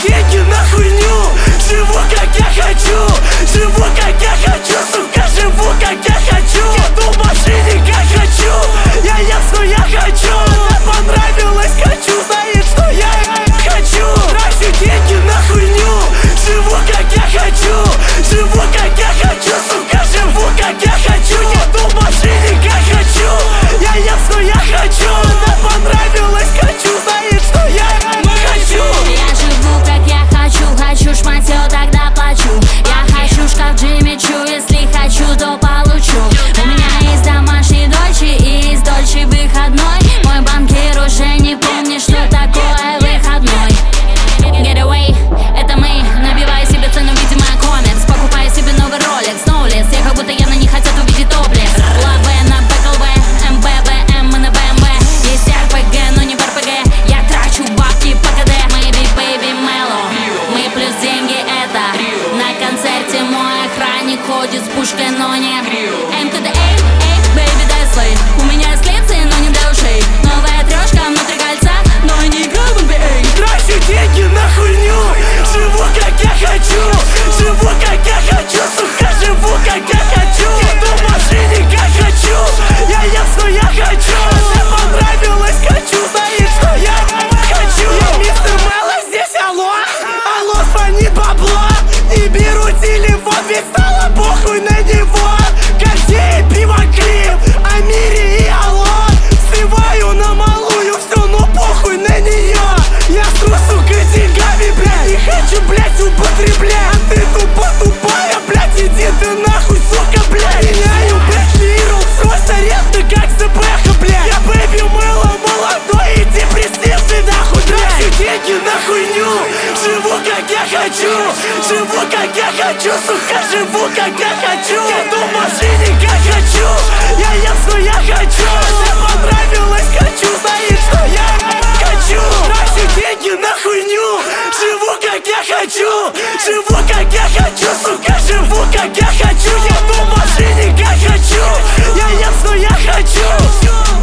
деньги на хуйню, живу как я хочу, живу как я хочу, сука, живу как я хочу. Еду в машине как хочу, я ем, что я хочу. Мне понравилось, хочу, знает, что я хочу. Трачу деньги на хуйню, живу как я хочу, живу как я хочу, сука, живу как я хочу. Еду в машине как хочу, я ем, что я хочу. Мне понравилось, хочу, знает, что я хочу. Я живу как я хочу, хочу шматьё, тогда плачу. Я хочу шкаф Джимми Чу, если хочу, то получу. У меня есть домашний дольче и есть дольче выходной. Мой банкир уже не помнит, что такое выходной. Getaway, это мы, набиваю себе цену, видимо, комикс. Покупаю себе новый Rolex, Ноулес. Я как будто явно не хотят увидеть топлес. Лаве на БКЛВ, МБВ, мы на БМВ. Есть РПГ, но не в РПГ. Я трачу бабки по КД. Maybe baby Mellow, мы плюс деньги это. На концерте мой охранник ходит с пушкой, но не МТД, эй, baby, дай слей. У меня есть лица, но не для ушей. Новая трешка внутри кольца, но не играю в NBA. Трачу деньги на хуйню, живу как я хочу, живу как я хочу, сука, живу как я хочу. Еду в машине как хочу, я ем, что я хочу. Мне понравилось, хочу, знает, что я хочу. Я мистер Мэлло, здесь алло, алло, звонит бабло. Не беру телефон, ведь стало похуй на него. Картей, пиво, клип, о мире и алло. Сливаю на малую все, но похуй на нее. Я стру, сука, деньгами, блядь, не хочу, блядь, употреблять. А ты тупая, блядь, иди ты нахуй, сука, блядь. Меняю, блядь, лиру, срочно рядно, как ЗБХ, блядь. Я бэби Мэлло, молодой и депрессивный, нахуй, блядь. Трачу деньги на хуйню, живу как я хочу, живу как я хочу, сука, живу как я хочу. Еду в машине как хочу, я ем, что я хочу. Мне понравилось, хочу, знает, что я хочу. Трачу деньги на хуйню, живу как я хочу, живу как я хочу, сука, живу как я хочу. Еду в машине как хочу, я ем, что я хочу.